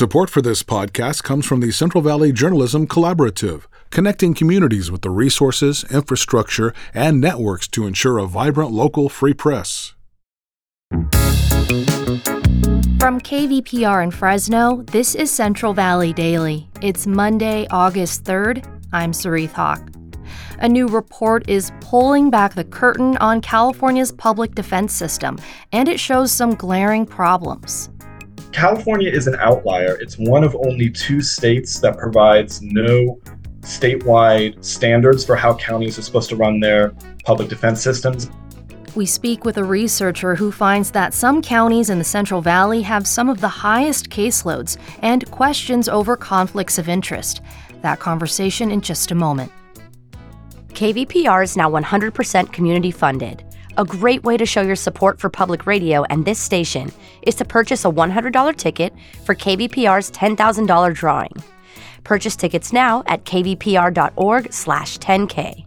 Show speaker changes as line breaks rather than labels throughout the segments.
Support for this podcast comes from the Central Valley Journalism Collaborative, connecting communities with the resources, infrastructure, and networks to ensure a vibrant local free press.
From KVPR in Fresno, this is Central Valley Daily. It's Monday, August 3rd. I'm Sarith Hawk. A new report is pulling back the curtain on California's public defense system, and it shows some glaring problems.
California is an outlier. It's one of only two states that provides no statewide standards for how counties are supposed to run their public defense systems.
We speak with a researcher who finds that some counties in the Central Valley have some of the highest caseloads and questions over conflicts of interest. That conversation in just a moment.
KVPR is now 100% community funded. A great way to show your support for public radio and this station is to purchase a $100 ticket for KVPR's $10,000 drawing. Purchase tickets now at kvpr.org/10K.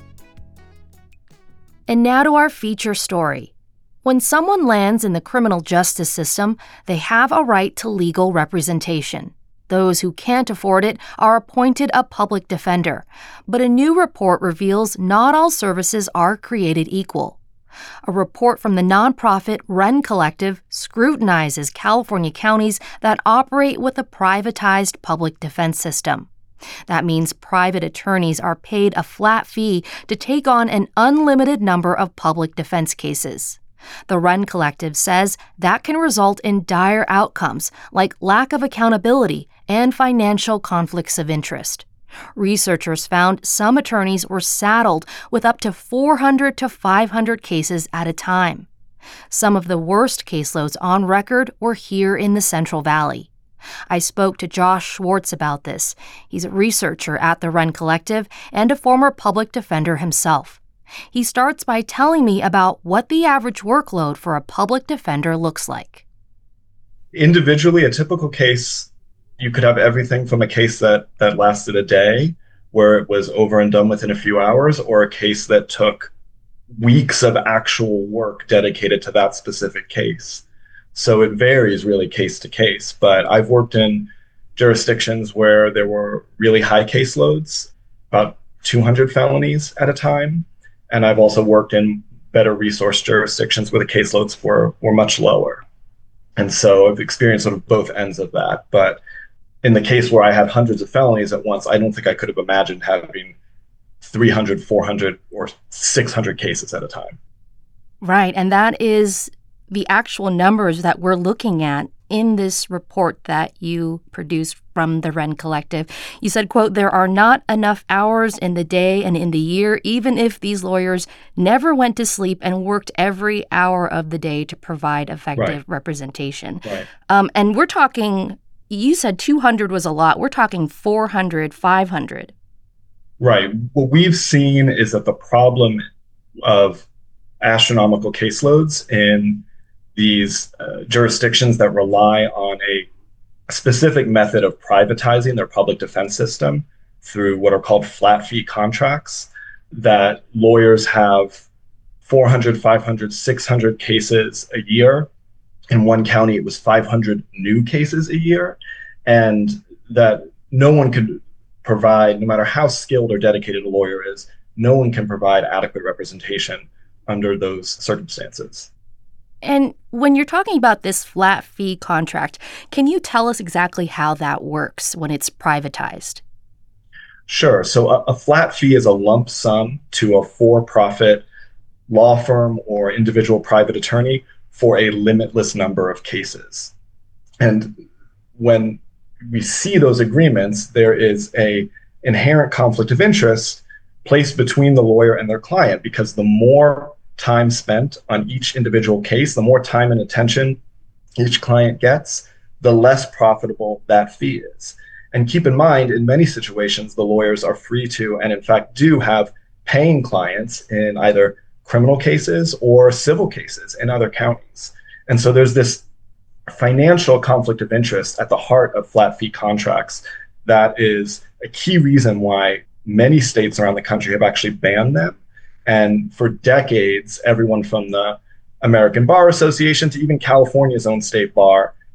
And now to our feature story. When someone lands in the criminal justice system, they have a right to legal representation. Those who can't afford it are appointed a public defender. But a new report reveals not all services are created equal. A report from the nonprofit Wren Collective scrutinizes California counties that operate with a privatized public defense system. That means private attorneys are paid a flat fee to take on an unlimited number of public defense cases. The Wren Collective says that can result in dire outcomes like lack of accountability and financial conflicts of interest. Researchers found some attorneys were saddled with up to 400 to 500 cases at a time. Some of the worst caseloads on record were here in the Central Valley. I spoke to Josh Schwartz about this. He's a researcher at the Wren Collective and a former public defender himself. He starts by telling me about what the average workload for a public defender looks like.
Individually, a typical case, you could have everything from a case that lasted a day, where it was over and done within a few hours, or a case that took weeks of actual work dedicated to that specific case. So it varies really case to case. But I've worked in jurisdictions where there were really high caseloads, about 200 felonies at a time. And I've also worked in better resource jurisdictions where the caseloads were much lower. And so I've experienced sort of both ends of that. But in the case where I had hundreds of felonies at once, I don't think I could have imagined having 300, 400, or 600 cases at a time.
Right, and that is the actual numbers that we're looking at in this report that you produced from the Wren Collective. You said, quote, "There are not enough hours in the day and in the year, even if these lawyers never went to sleep and worked every hour of the day to provide effective representation."
Right.
And we're talking, you said 200 was a lot. We're talking 400, 500.
Right. What we've seen is that the problem of astronomical caseloads in these jurisdictions that rely on a specific method of privatizing their public defense system through what are called flat fee contracts, that lawyers have 400, 500, 600 cases a year. In one county, it was 500 new cases a year, and that no one could provide, no matter how skilled or dedicated a lawyer is, no one can provide adequate representation under those circumstances.
And when you're talking about this flat fee contract, can you tell us exactly how that works when it's privatized?
Sure. So a flat fee is a lump sum to a for-profit law firm or individual private attorney for a limitless number of cases. And when we see those agreements, there is an inherent conflict of interest placed between the lawyer and their client, because the more time spent on each individual case, the more time and attention each client gets, the less profitable that fee is. And keep in mind, in many situations, the lawyers are free to, and in fact do have paying clients in either criminal cases or civil cases in other counties. And so there's this financial conflict of interest at the heart of flat fee contracts that is a key reason why many states around the country have actually banned them. And for decades, everyone from the American Bar Association to even California's own state bar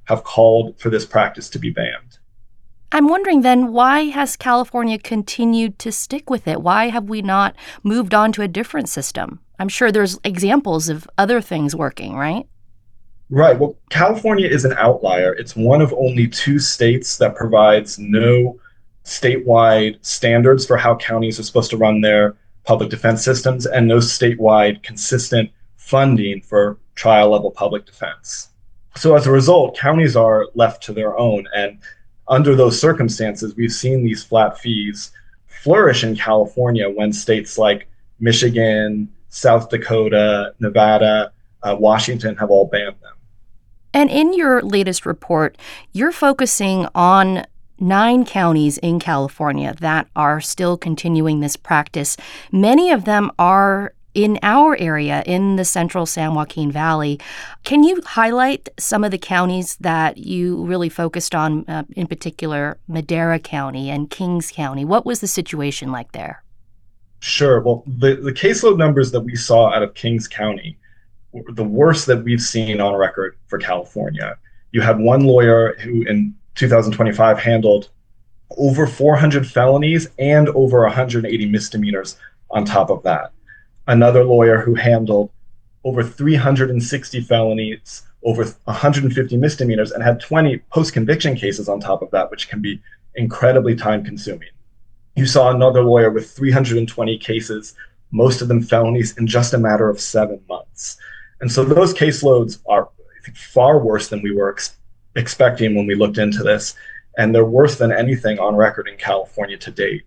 have called for this practice to be banned.
I'm wondering then, why has California continued to stick with it? Why have we not moved on to a different system? I'm sure there's examples of other things working, right?
Right. Well, California is an outlier. It's one of only 2 states that provides no statewide standards for how counties are supposed to run their public defense systems, and no statewide consistent funding for trial level public defense. So as a result, counties are left to their own. And under those circumstances, we've seen these flat fees flourish in California when states like Michigan, South Dakota, Nevada, Washington have all banned them.
And in your latest report, you're focusing on 9 counties in California that are still continuing this practice. Many of them are in our area, in the central San Joaquin Valley. Can you highlight some of the counties that you really focused on, in particular Madera County and Kings County? What was the situation like there?
Sure. Well, the caseload numbers that we saw out of Kings County were the worst that we've seen on record for California. You had one lawyer who in 2025 handled over 400 felonies and over 180 misdemeanors on top of that. Another lawyer who handled over 360 felonies, over 150 misdemeanors, and had 20 post-conviction cases on top of that, which can be incredibly time-consuming. You saw another lawyer with 320 cases, most of them felonies, in just a matter of 7 months. And so those caseloads are, I think, far worse than we were expecting when we looked into this, and they're worse than anything on record in California to date.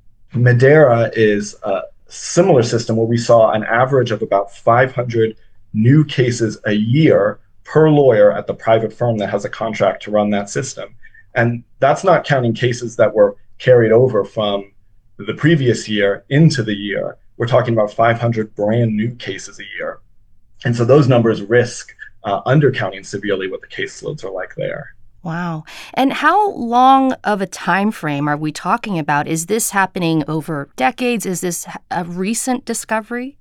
Madera is a similar system where we saw an average of about 500 new cases a year per lawyer at the private firm that has a contract to run that system. And that's not counting cases that were carried over from the previous year into the year. We're talking about 500 brand new cases a year. And so those numbers risk undercounting severely what the caseloads are like there.
Wow. And how long of a time frame are we talking about? Is this happening over decades? Is this a recent discovery?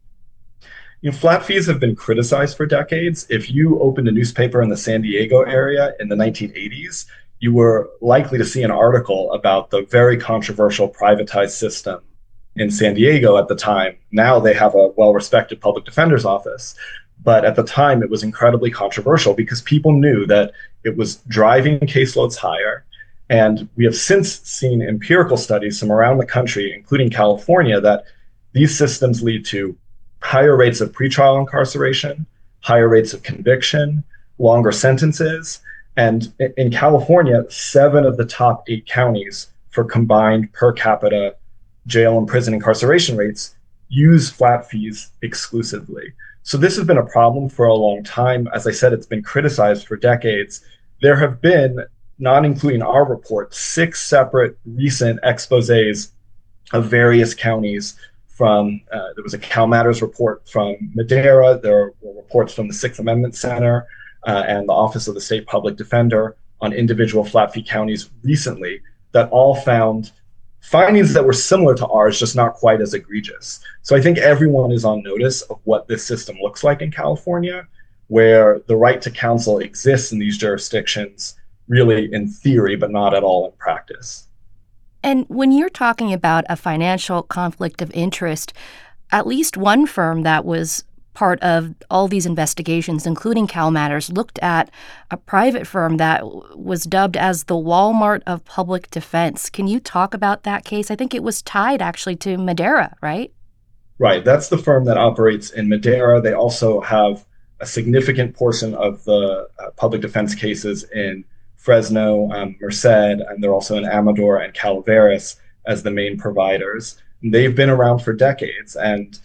Flat fees have been criticized for decades. If you opened a newspaper in the San Diego area in the 1980s, you were likely to see an article about the very controversial privatized system in San Diego at the time. Now they have a well-respected public defender's office. But at the time, it was incredibly controversial because people knew that it was driving caseloads higher. And we have since seen empirical studies from around the country, including California, that these systems lead to higher rates of pretrial incarceration, higher rates of conviction, longer sentences. And in California, 7 of the top 8 counties for combined per capita jail and prison incarceration rates use flat fees exclusively. So this has been a problem for a long time. As I said, it's been criticized for decades. There have been, not including our report, 6 separate recent exposés of various counties from, there was a Cal Matters report from Madera, there were reports from the Sixth Amendment Center and the Office of the State Public Defender on individual flat fee counties recently that all found findings that were similar to ours, just not quite as egregious. So I think everyone is on notice of what this system looks like in California, where the right to counsel exists in these jurisdictions, really in theory, but not at all in practice.
And when you're talking about a financial conflict of interest, at least one firm that was part of all these investigations, including Cal Matters, looked at a private firm that was dubbed as the Walmart of public defense. Can you talk about that case? I think it was tied actually to Madera, right?
Right. That's the firm that operates in Madera. They also have a significant portion of the public defense cases in Fresno, Merced, and they're also in Amador and Calaveras as the main providers. And they've been around for decades. And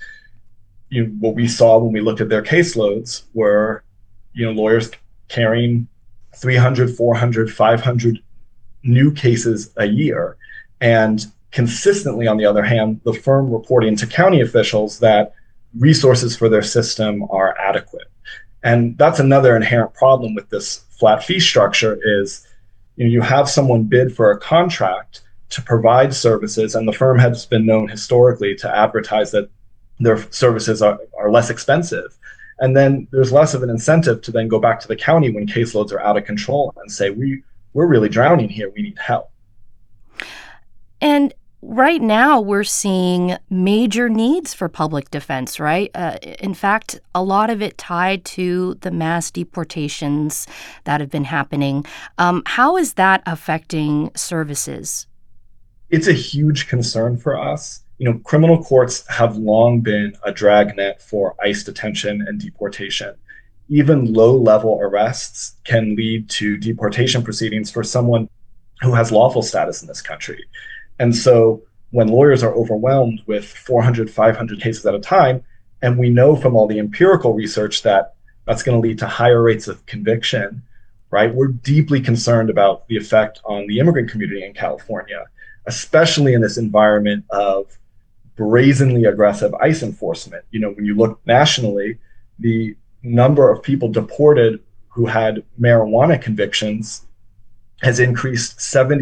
what we saw when we looked at their caseloads were, lawyers carrying 300, 400, 500 new cases a year. And consistently, on the other hand, the firm reporting to county officials that resources for their system are adequate. And that's another inherent problem with this flat fee structure is, you have someone bid for a contract to provide services, and the firm has been known historically to advertise that their services are less expensive. And then there's less of an incentive to then go back to the county when caseloads are out of control and say, we're really drowning here. We need help.
And right now, we're seeing major needs for public defense, right? In fact, a lot of it tied to the mass deportations that have been happening. How is that affecting services?
It's a huge concern for us. Criminal courts have long been a dragnet for ICE detention and deportation. Even low-level arrests can lead to deportation proceedings for someone who has lawful status in this country. And so when lawyers are overwhelmed with 400, 500 cases at a time, and we know from all the empirical research that that's going to lead to higher rates of conviction, right? We're deeply concerned about the effect on the immigrant community in California, especially in this environment of brazenly aggressive ICE enforcement. When you look nationally, the number of people deported who had marijuana convictions has increased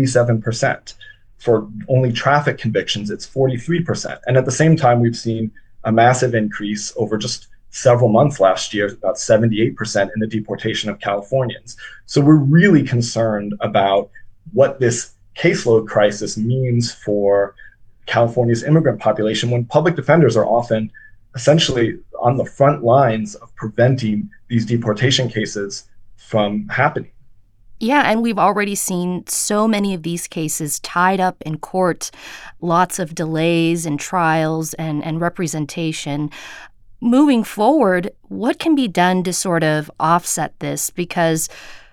77%. For only traffic convictions, it's 43%. And at the same time, we've seen a massive increase over just several months last year, about 78% in the deportation of Californians. So we're really concerned about what this caseload crisis means for California's immigrant population when public defenders are often essentially on the front lines of preventing these deportation cases from happening.
Yeah, and we've already seen so many of these cases tied up in court, lots of delays and trials and representation. Moving forward, what can be done to sort of offset this? Because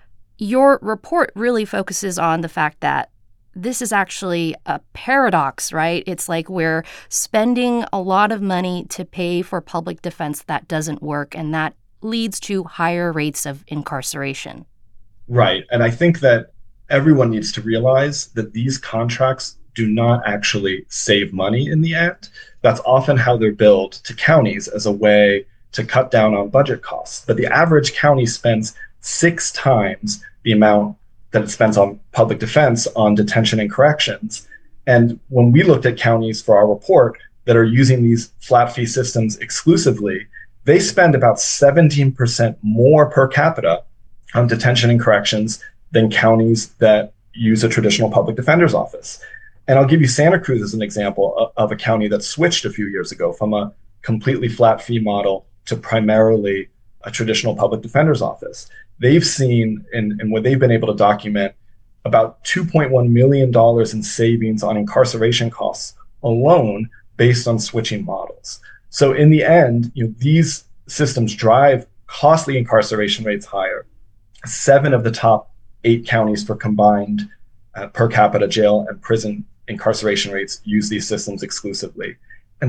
your report really focuses on the fact that this is actually a paradox, right? It's like we're spending a lot of money to pay for public defense that doesn't work, and that leads to higher rates of incarceration.
Right. And I think that everyone needs to realize that these contracts do not actually save money in the end. That's often how they're billed to counties as a way to cut down on budget costs. But the average county spends 6 times the amount that it spends on public defense on detention and corrections. And when we looked at counties for our report that are using these flat fee systems exclusively, they spend about 17% more per capita on detention and corrections than counties that use a traditional public defender's office. And I'll give you Santa Cruz as an example of a county that switched a few years ago from a completely flat fee model to primarily a traditional public defender's office. They've seen, and what they've been able to document, about $2.1 million in savings on incarceration costs alone based on switching models. So in the end, these systems drive costly incarceration rates higher. 7 of the top 8 counties for combined per capita jail and prison incarceration rates use these systems exclusively. And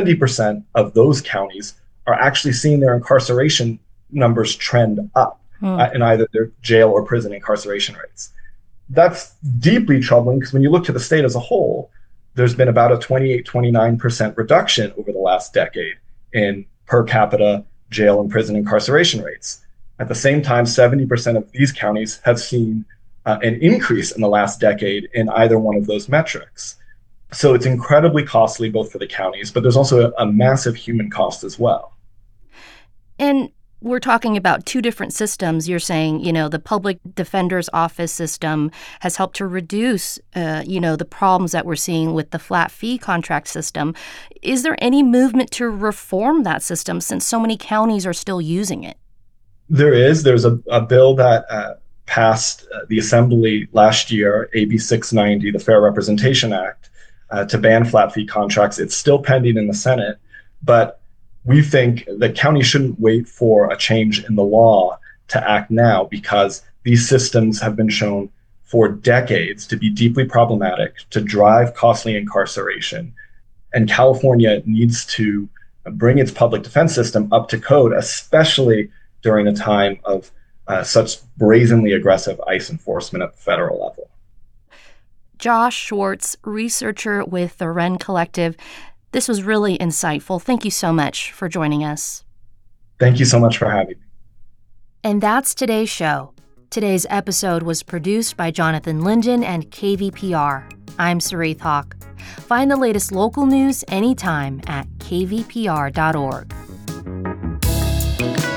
70% of those counties are actually seeing their incarceration numbers trend up in either their jail or prison incarceration rates. That's deeply troubling because when you look to the state as a whole, there's been about a 28-29% reduction over the last decade in per capita jail and prison incarceration rates. At the same time, 70% of these counties have seen an increase in the last decade in either one of those metrics. So it's incredibly costly both for the counties, but there's also a massive human cost as well.
And we're talking about 2 different systems. You're saying, the public defender's office system has helped to reduce, the problems that we're seeing with the flat fee contract system. Is there any movement to reform that system since so many counties are still using it?
There is. There's a bill that passed the Assembly last year, AB 690, the Fair Representation Act, to ban flat fee contracts. It's still pending in the Senate, but we think that counties shouldn't wait for a change in the law to act now because these systems have been shown for decades to be deeply problematic, to drive costly incarceration. And California needs to bring its public defense system up to code, especially during a time of such brazenly aggressive ICE enforcement at the federal level.
Josh Schwartz, researcher with the Wren Collective. This was really insightful. Thank you so much for joining us.
Thank you so much for having me.
And that's today's show. Today's episode was produced by Jonathan Linden and KVPR. I'm Sarit Hawk. Find the latest local news anytime at kvpr.org.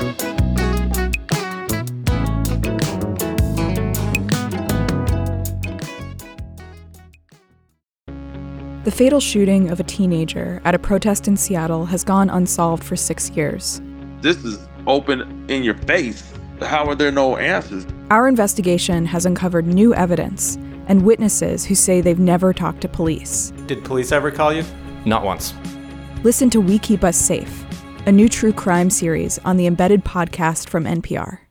The fatal shooting of a teenager at a protest in Seattle has gone unsolved for 6 years.
This is open in your face. How are there no answers?
Our investigation has uncovered new evidence and witnesses who say they've never talked to police.
Did police ever call you?
Not once.
Listen to We Keep Us Safe, a new true crime series on the Embedded podcast from NPR.